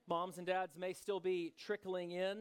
Moms and dads may still be trickling in.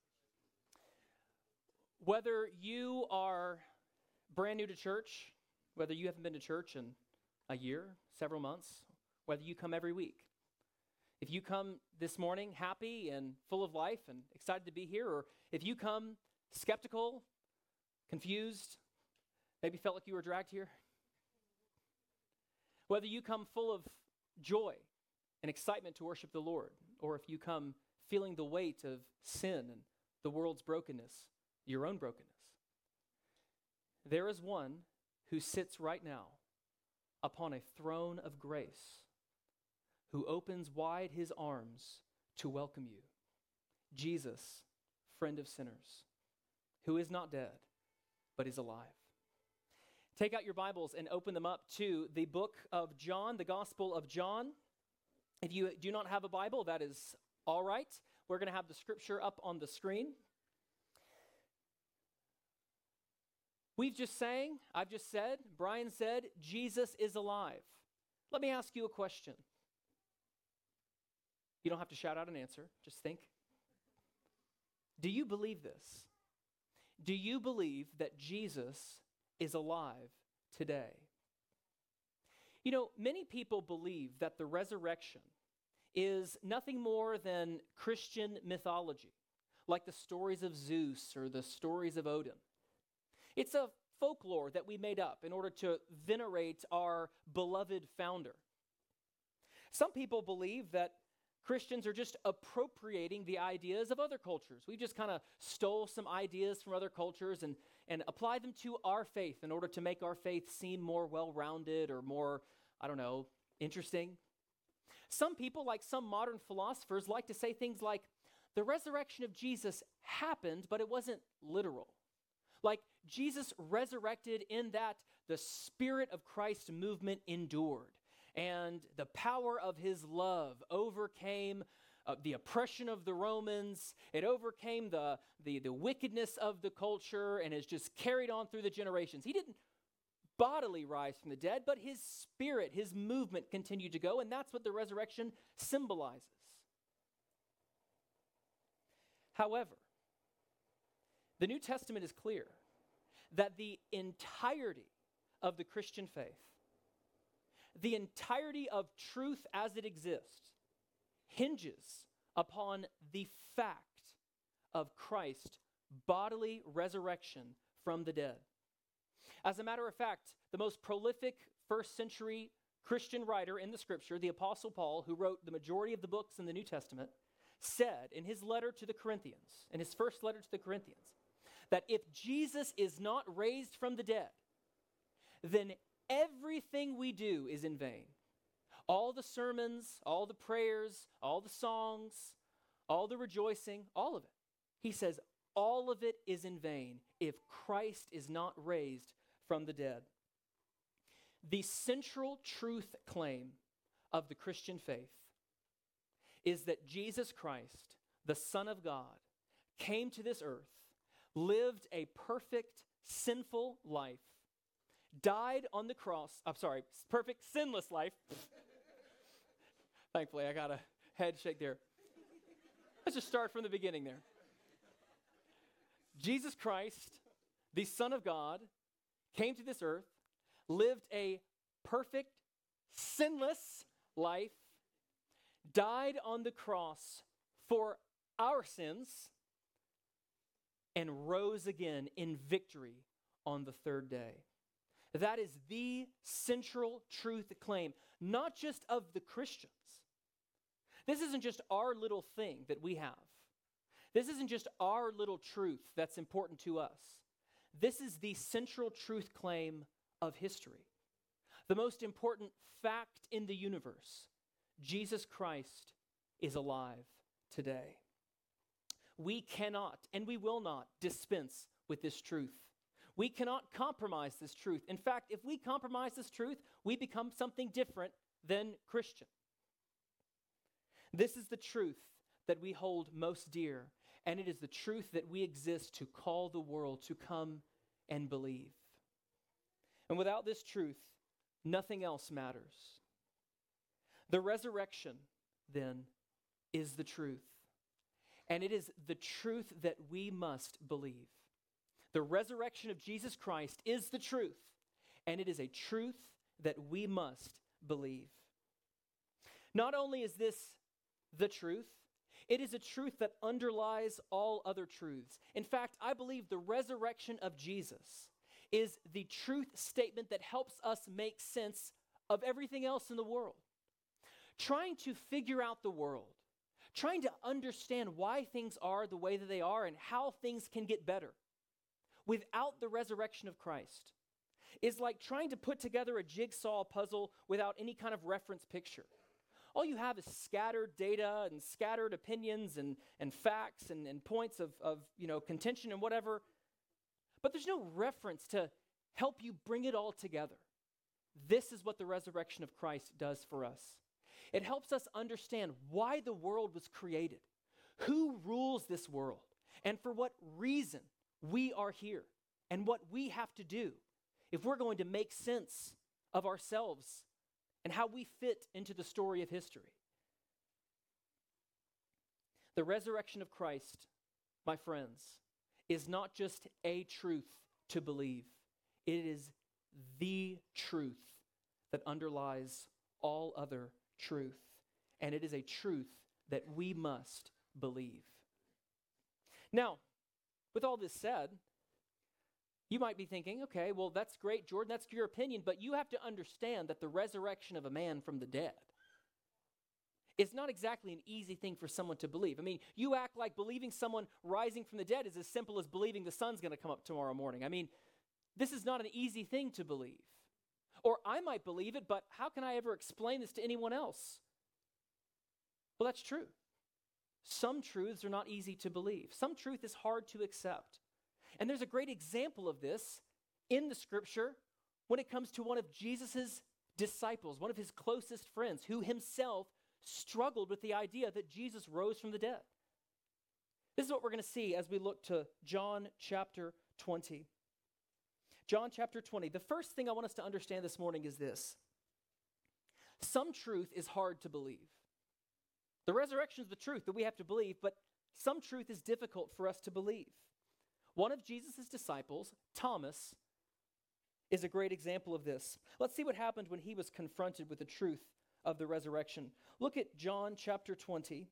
Whether you are brand new to church, whether you haven't been to church in a year, several months, whether you come every week. If you come this morning happy and full of life and excited to be here, or if you come skeptical, confused, maybe felt like you were dragged here. Whether you come full of joy and excitement to worship the Lord, or if you come feeling the weight of sin and the world's brokenness, your own brokenness. There is one who sits right now upon a throne of grace, who opens wide his arms to welcome you. Jesus, friend of sinners, who is not dead, but is alive. Take out your Bibles and open them up to the book of John, the Gospel of John. If you do not have a Bible, that is all right. We're going to have the scripture up on the screen. We've just sang, I've just said, Brian said, Jesus is alive. Let me ask you a question. You don't have to shout out an answer, just think. Do you believe this? Do you believe that Jesus is alive today? You know, many people believe that the resurrection is nothing more than Christian mythology, like the stories of Zeus or the stories of Odin. It's a folklore that we made up in order to venerate our beloved founder. Some people believe that Christians are just appropriating the ideas of other cultures. We just kind of stole some ideas from other cultures and applied them to our faith in order to make our faith seem more well-rounded or more, interesting. Some people, like some modern philosophers, like to say things like, the resurrection of Jesus happened, but it wasn't literal. Like, Jesus resurrected in that the Spirit of Christ movement endured, and the power of his love overcame the oppression of the Romans. It overcame the wickedness of the culture and has just carried on through the generations. He didn't bodily rise from the dead, but his spirit, his movement continued to go, and that's what the resurrection symbolizes. However, the New Testament is clear that the entirety of the Christian faith, the entirety of truth as it exists, hinges upon the fact of Christ's bodily resurrection from the dead. As a matter of fact, the most prolific first century Christian writer in the scripture, the Apostle Paul, who wrote the majority of the books in the New Testament, said in his letter to the Corinthians, in his first letter to the Corinthians, that if Jesus is not raised from the dead, then everything we do is in vain. All the sermons, all the prayers, all the songs, all the rejoicing, all of it. He says all of it is in vain if Christ is not raised from the dead. The central truth claim of the Christian faith is that Jesus Christ, the Son of God, came to this earth, lived a perfect, sinful life, died on the cross, perfect, sinless life. Thankfully, I got a head shake there. Let's just start from the beginning there. Jesus Christ, the Son of God, came to this earth, lived a perfect, sinless life, died on the cross for our sins, and rose again in victory on the third day. That is the central truth claim, not just of the Christians. This isn't just our little thing that we have. This isn't just our little truth that's important to us. This is the central truth claim of history. The most important fact in the universe. Jesus Christ is alive today. We cannot and we will not dispense with this truth. We cannot compromise this truth. In fact, if we compromise this truth, we become something different than Christian. This is the truth that we hold most dear, and it is the truth that we exist to call the world to come and believe. And without this truth, nothing else matters. The resurrection, then, is the truth. And it is the truth that we must believe. The resurrection of Jesus Christ is the truth, and it is a truth that we must believe. Not only is this the truth, it is a truth that underlies all other truths. In fact, I believe the resurrection of Jesus is the truth statement that helps us make sense of everything else in the world. Trying to figure out the world, trying to understand why things are the way that they are and how things can get better without the resurrection of Christ is like trying to put together a jigsaw puzzle without any kind of reference picture. All you have is scattered data and scattered opinions and facts and points of contention and whatever. But there's no reference to help you bring it all together. This is what the resurrection of Christ does for us. It helps us understand why the world was created, who rules this world, and for what reason we are here, and what we have to do if we're going to make sense of ourselves and how we fit into the story of history. The resurrection of Christ, my friends, is not just a truth to believe. It is the truth that underlies all other truth. And it is a truth that we must believe. Now, with all this said, you might be thinking, okay, well, that's great, Jordan, that's your opinion, but you have to understand that the resurrection of a man from the dead is not exactly an easy thing for someone to believe. I mean, you act like believing someone rising from the dead is as simple as believing the sun's going to come up tomorrow morning. I mean, this is not an easy thing to believe. Or I might believe it, but how can I ever explain this to anyone else? Well, that's true. Some truths are not easy to believe. Some truth is hard to accept. And there's a great example of this in the scripture when it comes to one of Jesus' disciples, one of his closest friends, who himself struggled with the idea that Jesus rose from the dead. This is what we're going to see as we look to John chapter 20. John chapter 20. The first thing I want us to understand this morning is this. Some truth is hard to believe. The resurrection is the truth that we have to believe, but some truth is difficult for us to believe. One of Jesus' disciples, Thomas, is a great example of this. Let's see what happened when he was confronted with the truth of the resurrection. Look at John chapter 20,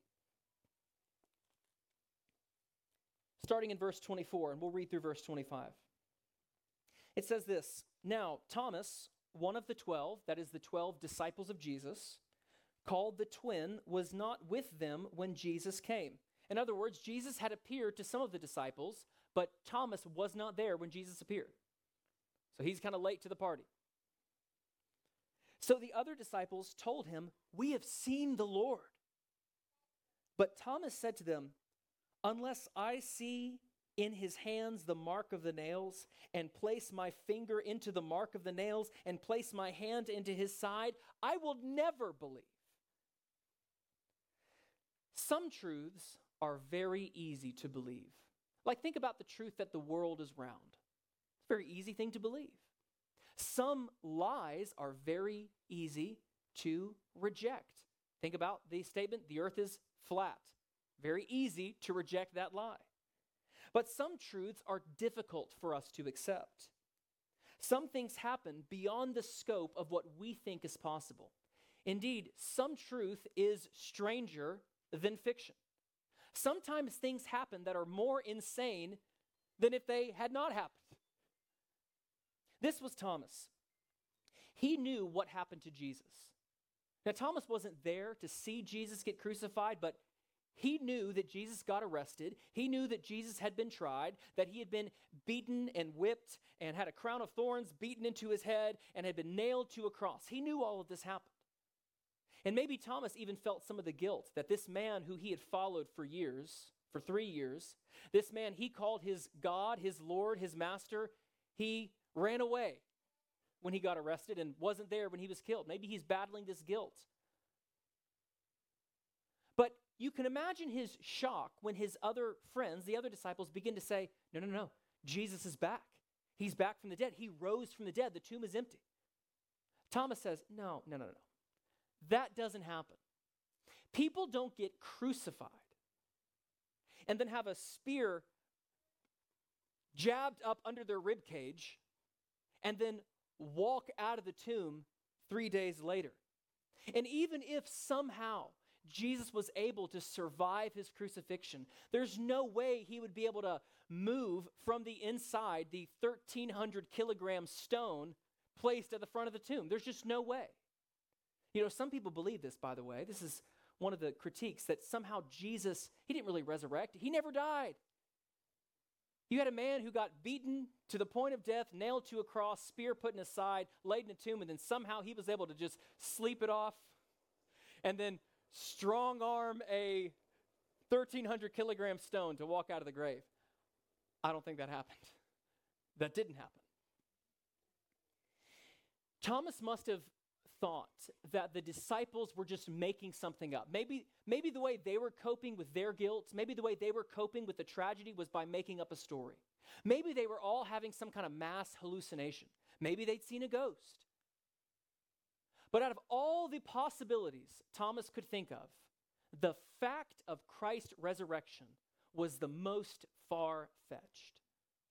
starting in verse 24, and we'll read through verse 25. It says this, "Now Thomas, one of the 12, that is the 12 disciples of Jesus, called the twin, was not with them when Jesus came." In other words, Jesus had appeared to some of the disciples, but Thomas was not there when Jesus appeared. So he's kind of late to the party. So the other disciples told him, "We have seen the Lord." But Thomas said to them, "Unless I see in his hands the mark of the nails, and place my finger into the mark of the nails, and place my hand into his side, I will never believe." Some truths are very easy to believe. Like, think about the truth that the world is round. It's a very easy thing to believe. Some lies are very easy to reject. Think about the statement, the earth is flat. Very easy to reject that lie. But some truths are difficult for us to accept. Some things happen beyond the scope of what we think is possible. Indeed, some truth is stranger than fiction. Sometimes things happen that are more insane than if they had not happened. This was Thomas. He knew what happened to Jesus. Now, Thomas wasn't there to see Jesus get crucified, but he knew that Jesus got arrested. He knew that Jesus had been tried, that he had been beaten and whipped and had a crown of thorns beaten into his head and had been nailed to a cross. He knew all of this happened. And maybe Thomas even felt some of the guilt that this man who he had followed for years, for 3 years, this man he called his God, his Lord, his master, he ran away when he got arrested and wasn't there when he was killed. Maybe he's battling this guilt. But you can imagine his shock when his other friends, the other disciples, begin to say, no, Jesus is back. He's back from the dead. He rose from the dead. The tomb is empty. Thomas says, no. That doesn't happen. People don't get crucified and then have a spear jabbed up under their rib cage and then walk out of the tomb 3 days later. And even if somehow Jesus was able to survive his crucifixion, there's no way he would be able to move from the inside the 1,300 kilogram stone placed at the front of the tomb. There's just no way. You know, some people believe this, by the way. This is one of the critiques, that somehow Jesus, he didn't really resurrect. He never died. You had a man who got beaten to the point of death, nailed to a cross, spear put in his side, laid in a tomb, and then somehow he was able to just sleep it off and then strong arm a 1,300 kilogram stone to walk out of the grave. I don't think that happened. That didn't happen. Thomas must have thought that the disciples were just making something up. Maybe the way they were coping with their guilt, maybe the way they were coping with the tragedy was by making up a story. Maybe they were all having some kind of mass hallucination. Maybe they'd seen a ghost. But out of all the possibilities Thomas could think of, the fact of Christ's resurrection was the most far-fetched.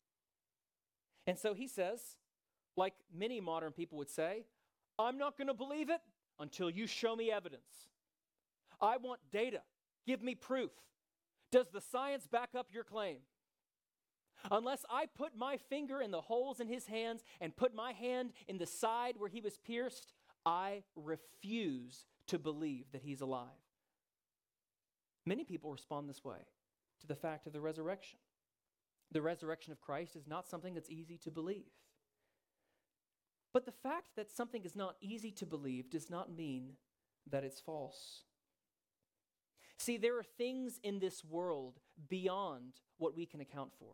And so he says, like many modern people would say, I'm not going to believe it until you show me evidence. I want data. Give me proof. Does the science back up your claim? Unless I put my finger in the holes in his hands and put my hand in the side where he was pierced, I refuse to believe that he's alive. Many people respond this way to the fact of the resurrection. The resurrection of Christ is not something that's easy to believe. But the fact that something is not easy to believe does not mean that it's false. See, there are things in this world beyond what we can account for.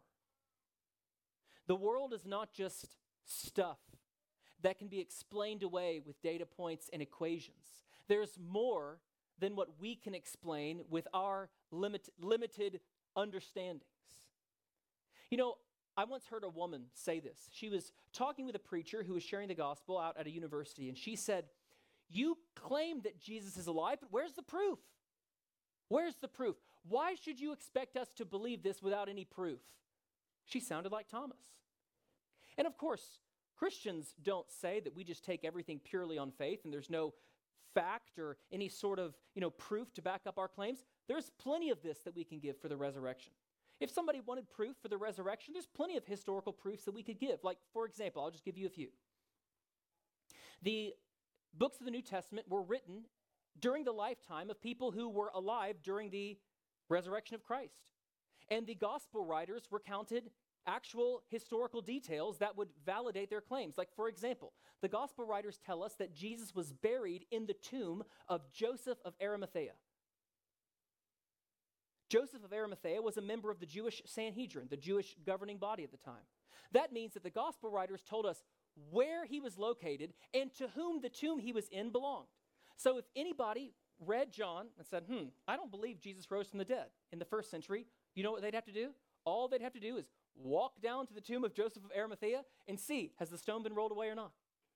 The world is not just stuff that can be explained away with data points and equations. There's more than what we can explain with our limited understandings. You know, I once heard a woman say this. She was talking with a preacher who was sharing the gospel out at a university, and she said, "You claim that Jesus is alive, but where's the proof? Where's the proof? Why should you expect us to believe this without any proof?" She sounded like Thomas. And of course, Christians don't say that we just take everything purely on faith and there's no fact or any sort of, proof to back up our claims. There's plenty of this that we can give for the resurrection. If somebody wanted proof for the resurrection, there's plenty of historical proofs that we could give. Like, for example, I'll just give you a few. The books of the New Testament were written during the lifetime of people who were alive during the resurrection of Christ. And the gospel writers recounted actual historical details that would validate their claims. Like, for example, the gospel writers tell us that Jesus was buried in the tomb of Joseph of Arimathea. Joseph of Arimathea was a member of the Jewish Sanhedrin, the Jewish governing body at the time. That means that the gospel writers told us where he was located and to whom the tomb he was in belonged. So if anybody read John and said, I don't believe Jesus rose from the dead in the first century, you know what they'd have to do? All they'd have to do is walk down to the tomb of Joseph of Arimathea and see, has the stone been rolled away or not?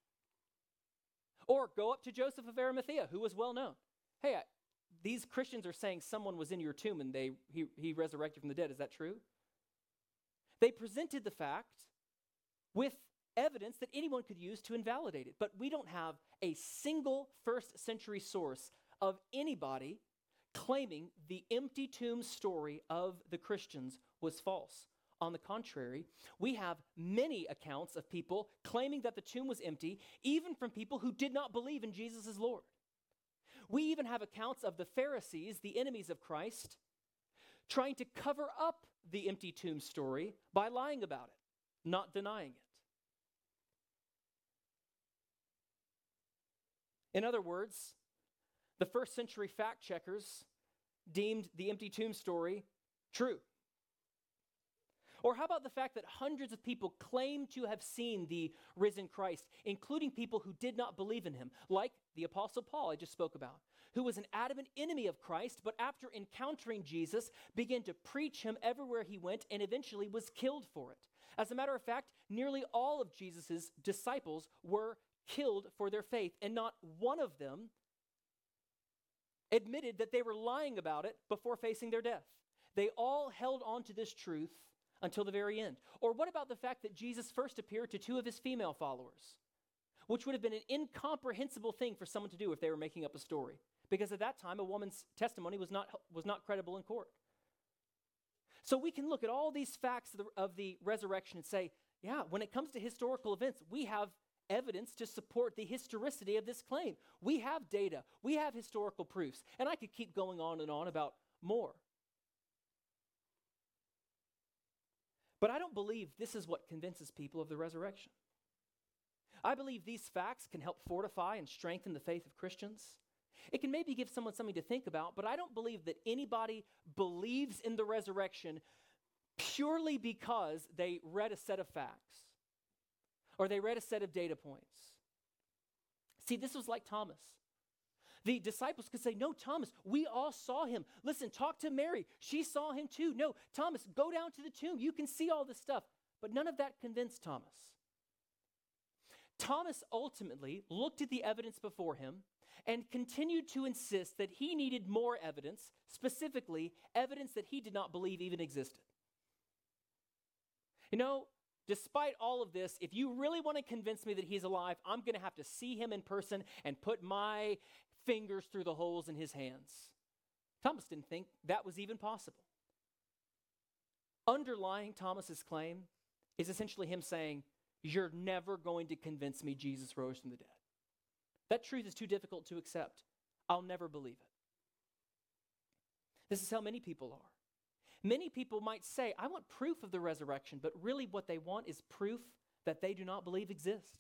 Or go up to Joseph of Arimathea, who was well known. Hey, these Christians are saying someone was in your tomb and he resurrected from the dead. Is that true? They presented the fact with evidence that anyone could use to invalidate it. But we don't have a single first century source of anybody claiming the empty tomb story of the Christians was false. On the contrary, we have many accounts of people claiming that the tomb was empty, even from people who did not believe in Jesus as Lord. We even have accounts of the Pharisees, the enemies of Christ, trying to cover up the empty tomb story by lying about it, not denying it. In other words, the first century fact checkers deemed the empty tomb story true. Or how about the fact that hundreds of people claim to have seen the risen Christ, including people who did not believe in him, like the Apostle Paul I just spoke about, who was an adamant enemy of Christ, but after encountering Jesus, began to preach him everywhere he went and eventually was killed for it. As a matter of fact, nearly all of Jesus' disciples were killed for their faith, and not one of them admitted that they were lying about it before facing their death. They all held on to this truth until the very end. Or what about the fact that Jesus first appeared to two of his female followers, which would have been an incomprehensible thing for someone to do if they were making up a story? Because at that time, a woman's testimony was not credible in court. So we can look at all these facts of the resurrection and say, yeah, when it comes to historical events, we have evidence to support the historicity of this claim. We have data. We have historical proofs. And I could keep going on and on about more. But I don't believe this is what convinces people of the resurrection. I believe these facts can help fortify and strengthen the faith of Christians. It can maybe give someone something to think about, but I don't believe that anybody believes in the resurrection purely because they read a set of facts or they read a set of data points. See, this was like Thomas. The disciples could say, no, Thomas, we all saw him. Listen, talk to Mary. She saw him too. No, Thomas, go down to the tomb. You can see all this stuff. But none of that convinced Thomas. Thomas ultimately looked at the evidence before him and continued to insist that he needed more evidence, specifically evidence that he did not believe even existed. You know, despite all of this, if you really want to convince me that he's alive, I'm going to have to see him in person and put my fingers through the holes in his hands. Thomas didn't think that was even possible. Underlying Thomas's claim is essentially him saying, you're never going to convince me Jesus rose from the dead. That truth is too difficult to accept. I'll never believe it. This is how many people are. Many people might say, I want proof of the resurrection, but really what they want is proof that they do not believe exists.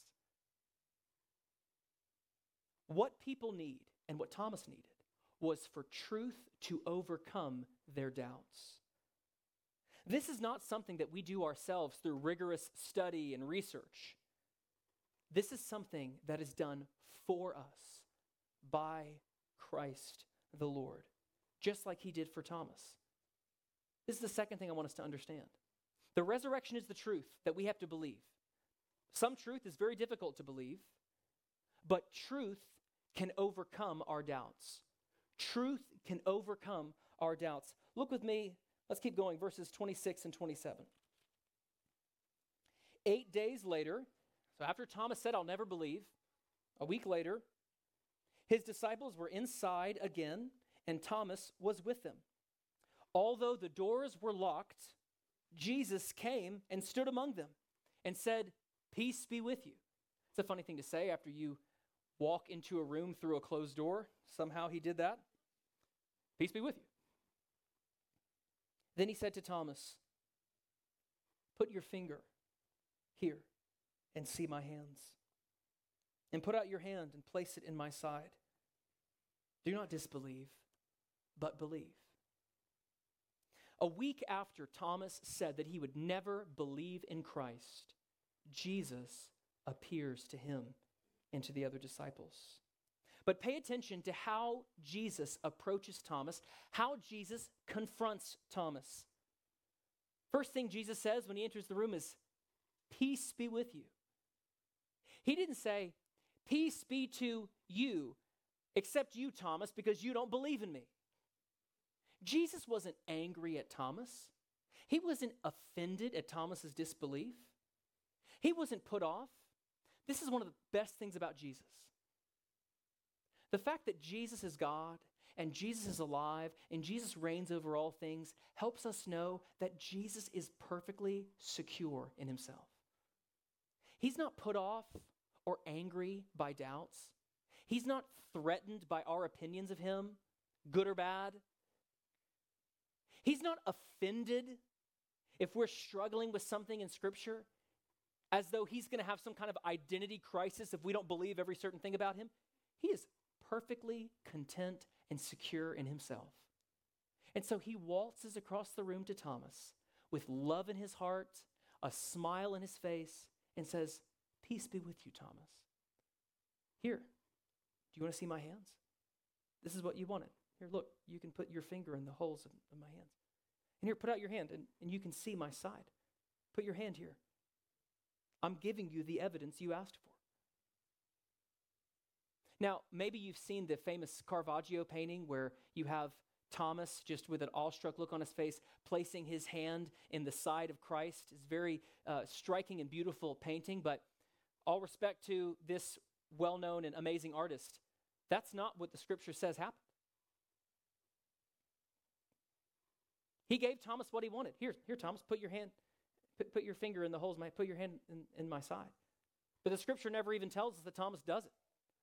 What people need, and what Thomas needed, was for truth to overcome their doubts. This is not something that we do ourselves through rigorous study and research. This is something that is done for us by Christ the Lord, just like he did for Thomas. This is the second thing I want us to understand. The resurrection is the truth that we have to believe. Some truth is very difficult to believe, but truth can overcome our doubts. Truth can overcome our doubts. Look with me. Let's keep going, verses 26 and 27. 8 days later, so after Thomas said, I'll never believe, a week later, his disciples were inside again, and Thomas was with them. Although the doors were locked, Jesus came and stood among them and said, peace be with you. It's a funny thing to say after you walk into a room through a closed door. Somehow he did that. Peace be with you. Then he said to Thomas, put your finger here and see my hands. And put out your hand and place it in my side. Do not disbelieve, but believe. A week after Thomas said that he would never believe in Christ, Jesus appears to him and to the other disciples. But pay attention to how Jesus approaches Thomas, how Jesus confronts Thomas. First thing Jesus says when he enters the room is, peace be with you. He didn't say, peace be to you, except you, Thomas, because you don't believe in me. Jesus wasn't angry at Thomas. He wasn't offended at Thomas's disbelief. He wasn't put off. This is one of the best things about Jesus. The fact that Jesus is God and Jesus is alive and Jesus reigns over all things helps us know that Jesus is perfectly secure in himself. He's not put off or angry by doubts. He's not threatened by our opinions of him, good or bad. He's not offended if we're struggling with something in Scripture, as though he's going to have some kind of identity crisis if we don't believe every certain thing about him. He is perfectly content and secure in himself. And so he waltzes across the room to Thomas with love in his heart, a smile in his face, and says, peace be with you, Thomas. Here, do you want to see my hands? This is what you wanted. Here, look, you can put your finger in the holes of my hands. And here, put out your hand, and you can see my side. Put your hand here. I'm giving you the evidence you asked for. Now, maybe you've seen the famous Caravaggio painting where you have Thomas, just with an awestruck look on his face, placing his hand in the side of Christ. It's very striking and beautiful painting, but all respect to this well-known and amazing artist, that's not what the scripture says happened. He gave Thomas what he wanted. Here, Thomas, put your hand, put your finger in the holes, put your hand in my side. But the scripture never even tells us that Thomas does it.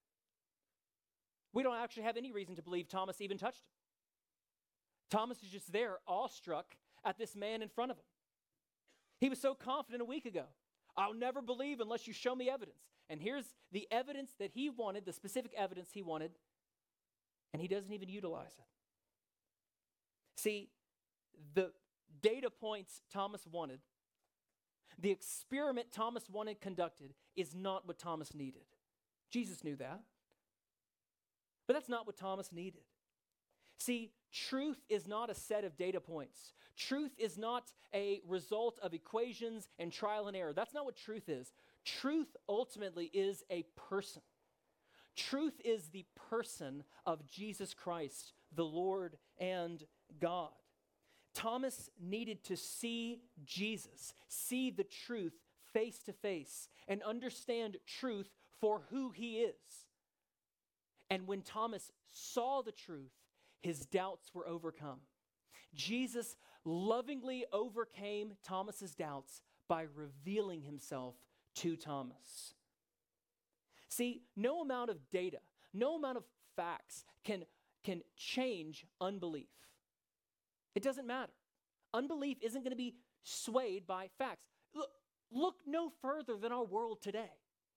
We don't actually have any reason to believe Thomas even touched him. Thomas is just there, awestruck at this man in front of him. He was so confident a week ago. I'll never believe unless you show me evidence. And here's the evidence that he wanted, the specific evidence he wanted, and he doesn't even utilize it. See, the data points Thomas wanted, the experiment Thomas wanted conducted, is not what Thomas needed. Jesus knew that. But that's not what Thomas needed. See, truth is not a set of data points. Truth is not a result of equations and trial and error. That's not what truth is. Truth ultimately is a person. Truth is the person of Jesus Christ, the Lord and God. Thomas needed to see Jesus, see the truth face to face, and understand truth for who he is. And when Thomas saw the truth, his doubts were overcome. Jesus lovingly overcame Thomas's doubts by revealing himself to Thomas. See, no amount of data, no amount of facts can change unbelief. It doesn't matter. Unbelief isn't going to be swayed by facts. Look no further than our world today.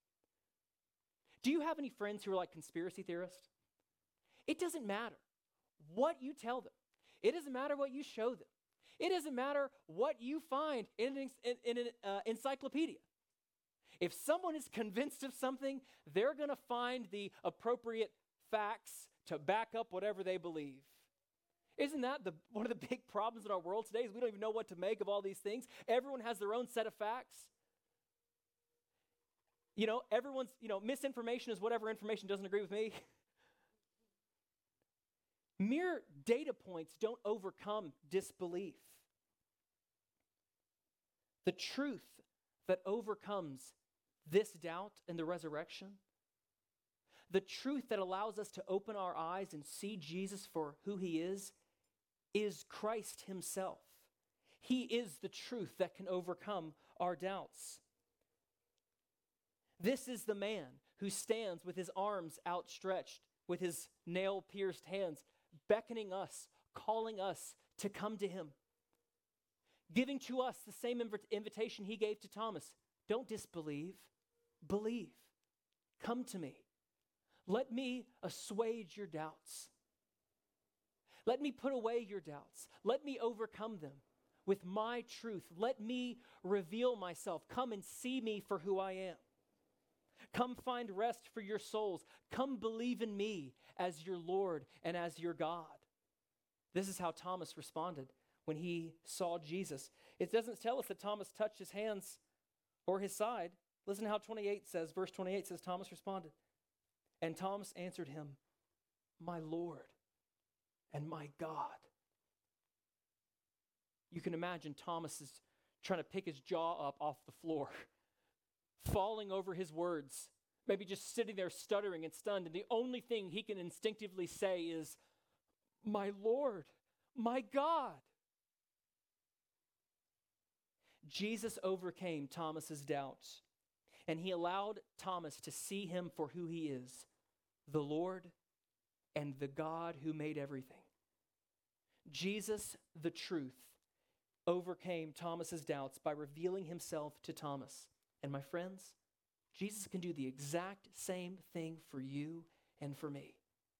Do you have any friends who are like conspiracy theorists? It doesn't matter what you tell them. It doesn't matter what you show them. It doesn't matter what you find in an encyclopedia. If someone is convinced of something, they're going to find the appropriate facts to back up whatever they believe. Isn't that one of the big problems in our world today is we don't even know what to make of all these things? Everyone has their own set of facts. Everyone's, misinformation is whatever information doesn't agree with me. Mere data points don't overcome disbelief. The truth that overcomes this doubt and the resurrection, the truth that allows us to open our eyes and see Jesus for who he is Christ himself. He is the truth that can overcome our doubts. This is the man who stands with his arms outstretched, with his nail-pierced hands, beckoning us, calling us to come to him, giving to us the same invitation he gave to Thomas. Don't disbelieve, believe. Come to me. Let me assuage your doubts. Let me put away your doubts. Let me overcome them with my truth. Let me reveal myself. Come and see me for who I am. Come find rest for your souls. Come believe in me as your Lord and as your God. This is how Thomas responded when he saw Jesus. It doesn't tell us that Thomas touched his hands or his side. Listen to how verse 28 says, Thomas responded. And Thomas answered him, my Lord and my God. You can imagine Thomas is trying to pick his jaw up off the floor, falling over his words, maybe just sitting there stuttering and stunned, and the only thing he can instinctively say is, my Lord, my God. Jesus overcame Thomas's doubts, and he allowed Thomas to see him for who he is, the Lord and the God who made everything. Jesus, the truth, overcame Thomas's doubts by revealing himself to Thomas. And my friends, Jesus can do the exact same thing for you and for me.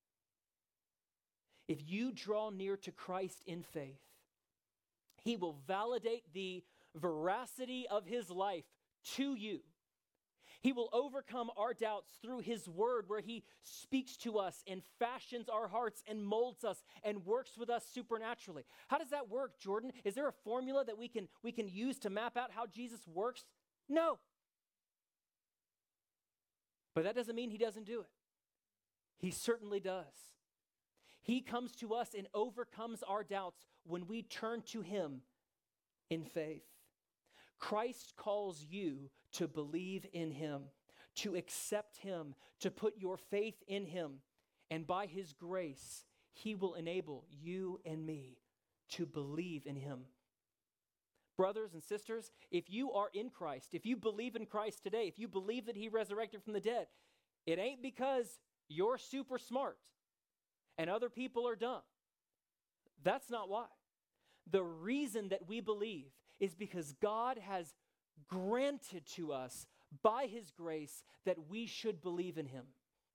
If you draw near to Christ in faith, he will validate the veracity of his life to you. He will overcome our doubts through his word, where he speaks to us and fashions our hearts and molds us and works with us supernaturally. How does that work, Jordan? Is there a formula that we can use to map out how Jesus works? No. But that doesn't mean he doesn't do it. He certainly does. He comes to us and overcomes our doubts when we turn to him in faith. Christ calls you to believe in him, to accept him, to put your faith in him. And by his grace, he will enable you and me to believe in him. Brothers and sisters, if you are in Christ, if you believe in Christ today, if you believe that he resurrected from the dead, it ain't because you're super smart and other people are dumb. That's not why. The reason that we believe is because God has granted to us by his grace that we should believe in him.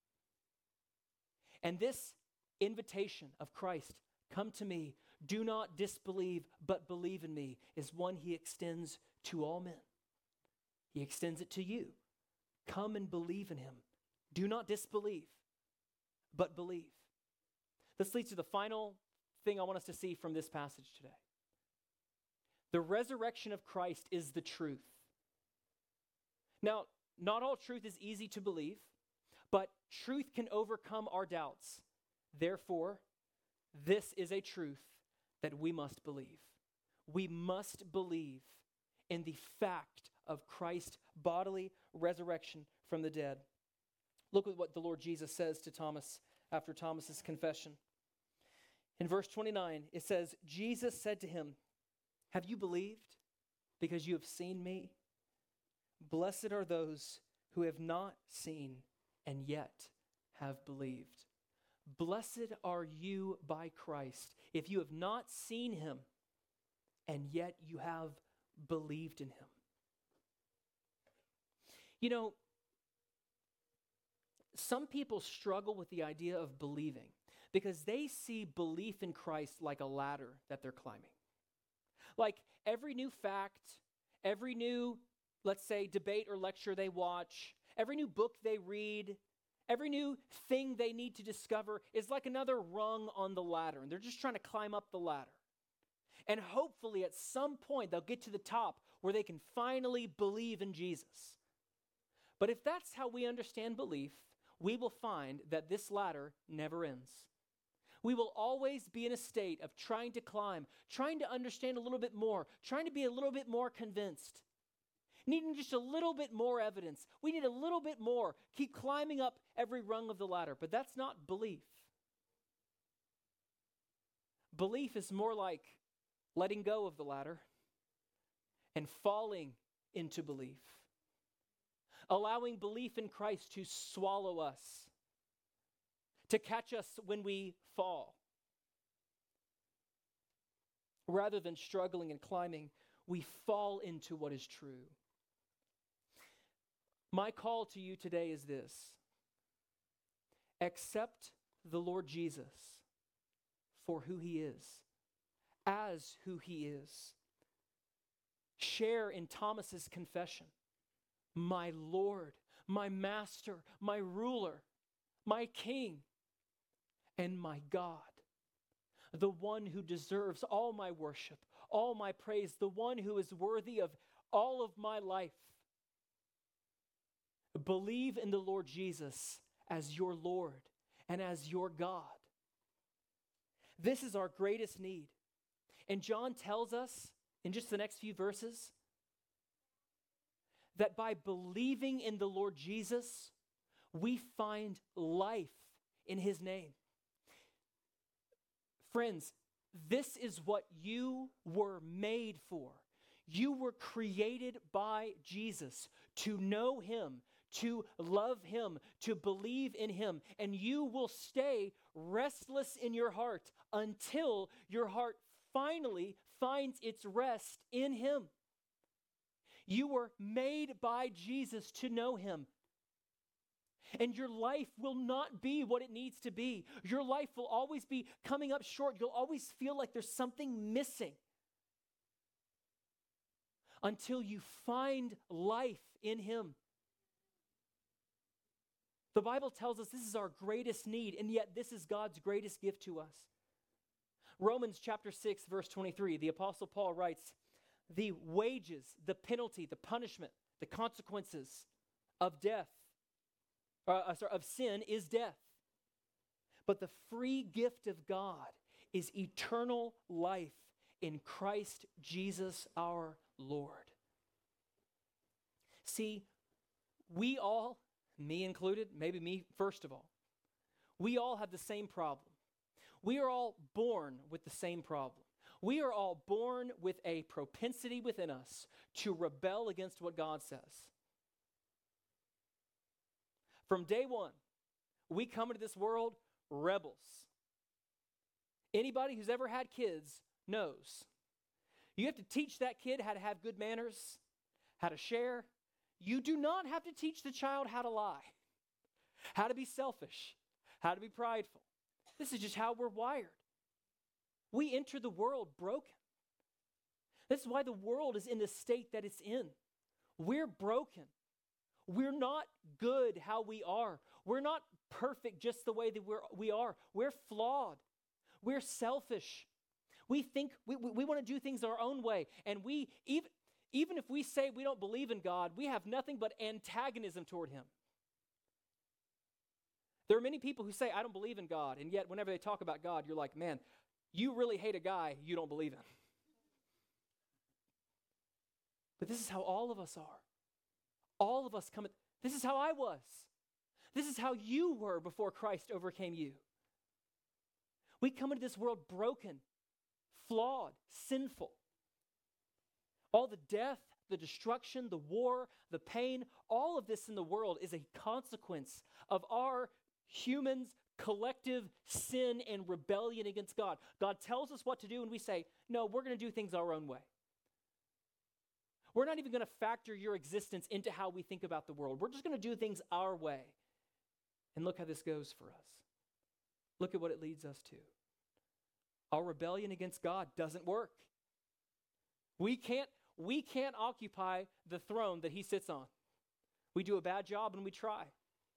And this invitation of Christ, come to me, do not disbelieve, but believe in me, is one he extends to all men. He extends it to you. Come and believe in him. Do not disbelieve, but believe. This leads to the final thing I want us to see from this passage today. The resurrection of Christ is the truth. Now, not all truth is easy to believe, but truth can overcome our doubts. Therefore, this is a truth that we must believe. We must believe in the fact of Christ's bodily resurrection from the dead. Look at what the Lord Jesus says to Thomas after Thomas's confession. In verse 29, it says, Jesus said to him, have you believed because you have seen me? Blessed are those who have not seen and yet have believed. Blessed are you by Christ if you have not seen him and yet you have believed in him. You know, some people struggle with the idea of believing because they see belief in Christ like a ladder that they're climbing. Like every new fact, every new, let's say, debate or lecture they watch, every new book they read, every new thing they need to discover is like another rung on the ladder, and they're just trying to climb up the ladder. And hopefully at some point they'll get to the top where they can finally believe in Jesus. But if that's how we understand belief, we will find that this ladder never ends. We will always be in a state of trying to climb, trying to understand a little bit more, trying to be a little bit more convinced, needing just a little bit more evidence. We need a little bit more. Keep climbing up every rung of the ladder, but that's not belief. Belief is more like letting go of the ladder and falling into belief, allowing belief in Christ to swallow us, to catch us when we fall. Rather than struggling and climbing, we fall into what is true. My call to you today is this: accept the Lord Jesus for who he is, as who he is. Share in Thomas's confession: my Lord, my Master, my ruler, my King, and my God, the one who deserves all my worship, all my praise, the one who is worthy of all of my life. Believe in the Lord Jesus as your Lord and as your God. This is our greatest need. And John tells us in just the next few verses that by believing in the Lord Jesus, we find life in his name. Friends, this is what you were made for. You were created by Jesus to know him, to love him, to believe in him, and you will stay restless in your heart until your heart finally finds its rest in him. You were made by Jesus to know him. And your life will not be what it needs to be. Your life will always be coming up short. You'll always feel like there's something missing until you find life in him. The Bible tells us this is our greatest need, and yet this is God's greatest gift to us. Romans chapter 6, verse 23, the Apostle Paul writes, the wages, the penalty, the punishment, the consequences of death, of sin is death. But the free gift of God is eternal life in Christ Jesus our Lord. See, we all, me included, maybe me first of all, we all have the same problem. We are all born with the same problem. We are all born with a propensity within us to rebel against what God says. From day one, we come into this world rebels. Anybody who's ever had kids knows. You have to teach that kid how to have good manners, how to share. You do not have to teach the child how to lie, how to be selfish, how to be prideful. This is just how we're wired. We enter the world broken. This is why the world is in the state that it's in. We're broken. We're not good how we are. We're not perfect just the way that we are. We're flawed. We're selfish. We think we want to do things our own way. And we, even if we say we don't believe in God, we have nothing but antagonism toward him. There are many people who say, I don't believe in God. And yet whenever they talk about God, you're like, man, you really hate a guy you don't believe in. But this is how all of us are. All of us come. This is how I was. This is how you were before Christ overcame you. We come into this world broken, flawed, sinful. All the death, the destruction, the war, the pain, all of this in the world is a consequence of our humans' collective sin and rebellion against God. God tells us what to do and we say, no, we're going to do things our own way. We're not even going to factor your existence into how we think about the world. We're just going to do things our way. And look how this goes for us. Look at what it leads us to. Our rebellion against God doesn't work. We can't occupy the throne that he sits on. We do a bad job and we try.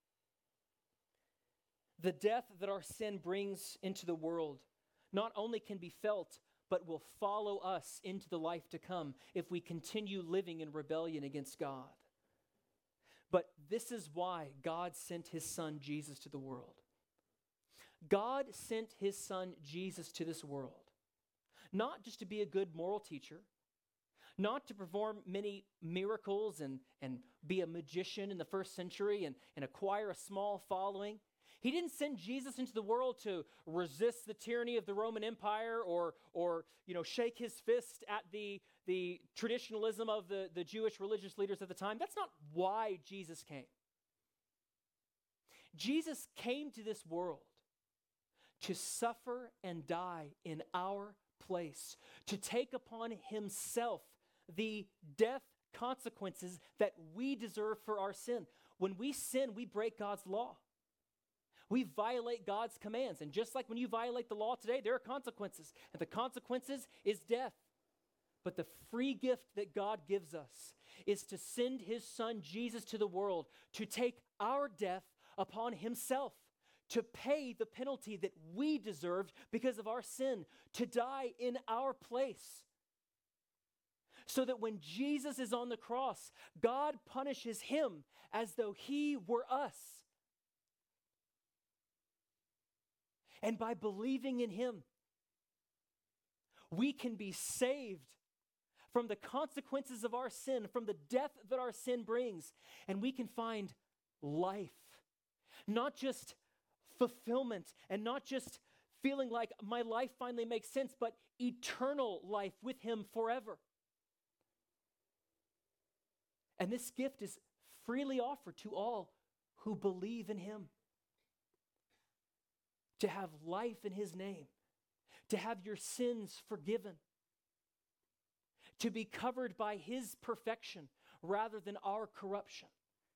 The death that our sin brings into the world not only can be felt, but will follow us into the life to come if we continue living in rebellion against God. But this is why God sent his son Jesus to the world. God sent his son Jesus to this world, not just to be a good moral teacher, not to perform many miracles and be a magician in the first century and acquire a small following. He didn't send Jesus into the world to resist the tyranny of the Roman Empire or shake his fist at the traditionalism of the Jewish religious leaders at the time. That's not why Jesus came. Jesus came to this world to suffer and die in our place, to take upon himself the death consequences that we deserve for our sin. When we sin, we break God's law. We violate God's commands. And just like when you violate the law today, there are consequences. And the consequences is death. But the free gift that God gives us is to send his son Jesus to the world to take our death upon himself, to pay the penalty that we deserved because of our sin, to die in our place. So that when Jesus is on the cross, God punishes him as though he were us. And by believing in him, we can be saved from the consequences of our sin, from the death that our sin brings, and we can find life. Not just fulfillment and not just feeling like my life finally makes sense, but eternal life with him forever. And this gift is freely offered to all who believe in him. To have life in his name, to have your sins forgiven, to be covered by his perfection rather than our corruption.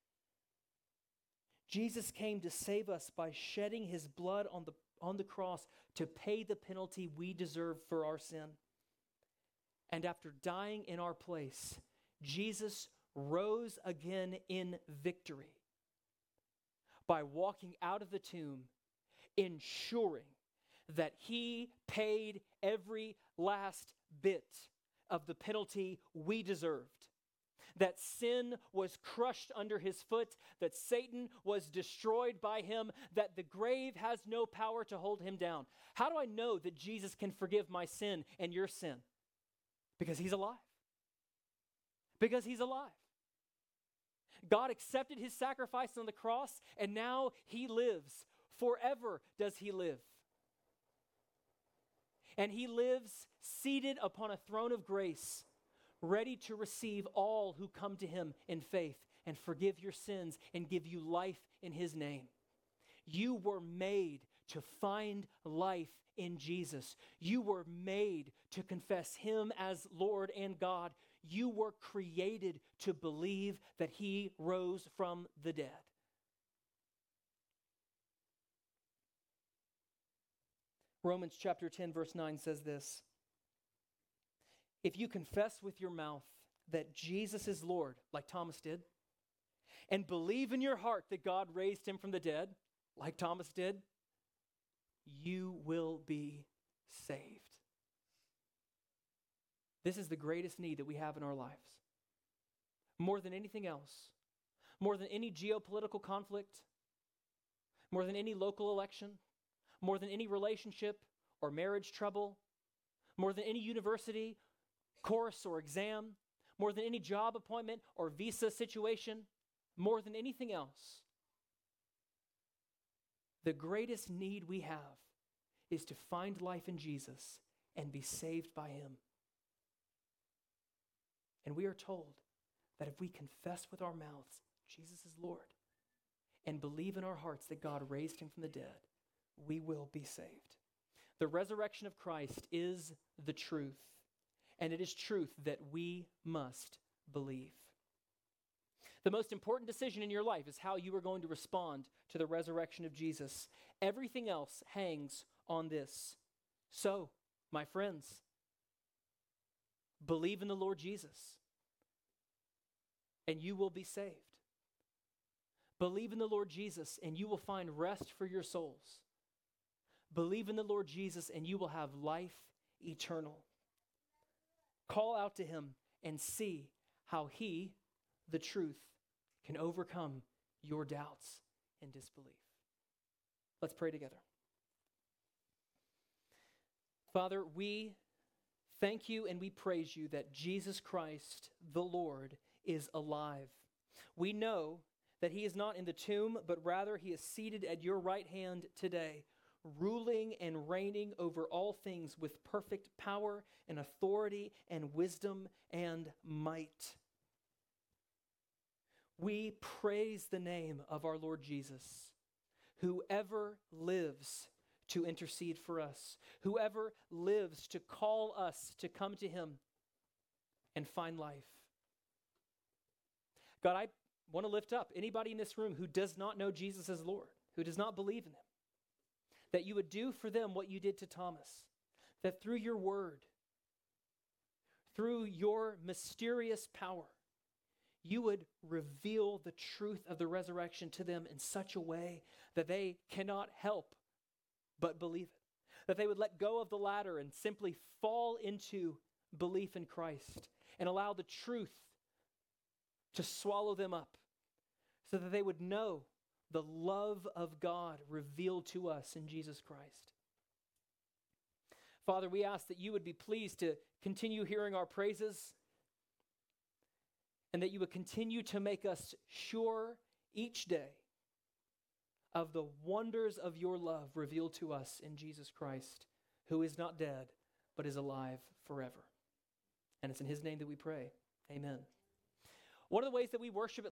Jesus came to save us by shedding his blood on the cross to pay the penalty we deserve for our sin. And after dying in our place, Jesus rose again in victory by walking out of the tomb, ensuring that he paid every last bit of the penalty we deserved. that sin was crushed under his foot, that Satan was destroyed by him, that the grave has no power to hold him down. How do I know that Jesus can forgive my sin and your sin? Because he's alive. Because he's alive. God accepted his sacrifice on the cross, and now he lives. Forever does he live. And he lives seated upon a throne of grace, ready to receive all who come to him in faith and forgive your sins and give you life in his name. You were made to find life in Jesus. You were made to confess him as Lord and God. You were created to believe that he rose from the dead. Romans chapter 10, verse 9 says this: if you confess with your mouth that Jesus is Lord, like Thomas did, and believe in your heart that God raised him from the dead, like Thomas did, you will be saved. This is the greatest need that we have in our lives. More than anything else, more than any geopolitical conflict, more than any local election, more than any relationship or marriage trouble, more than any university course or exam, more than any job appointment or visa situation, more than anything else, the greatest need we have is to find life in Jesus and be saved by him. And we are told that if we confess with our mouths Jesus is Lord and believe in our hearts that God raised him from the dead, we will be saved. The resurrection of Christ is the truth, and it is truth that we must believe. The most important decision in your life is how you are going to respond to the resurrection of Jesus. Everything else hangs on this. So, my friends, believe in the Lord Jesus, and you will be saved. Believe in the Lord Jesus, and you will find rest for your souls. Believe in the Lord Jesus, and you will have life eternal. Call out to him and see how he, the truth, can overcome your doubts and disbelief. Let's pray together. Father, we thank you and we praise you that Jesus Christ, the Lord, is alive. We know that he is not in the tomb, but rather he is seated at your right hand today, ruling and reigning over all things with perfect power and authority and wisdom and might. We praise the name of our Lord Jesus, whoever lives to intercede for us, whoever lives to call us to come to him and find life. God, I want to lift up anybody in this room who does not know Jesus as Lord, who does not believe in him, that you would do for them what you did to Thomas, that through your word, through your mysterious power, you would reveal the truth of the resurrection to them in such a way that they cannot help but believe it. That they would let go of the ladder and simply fall into belief in Christ and allow the truth to swallow them up so that they would know the love of God revealed to us in Jesus Christ. Father, we ask that you would be pleased to continue hearing our praises and that you would continue to make us sure each day of the wonders of your love revealed to us in Jesus Christ, who is not dead, but is alive forever. And it's in his name that we pray. Amen. One of the ways that we worship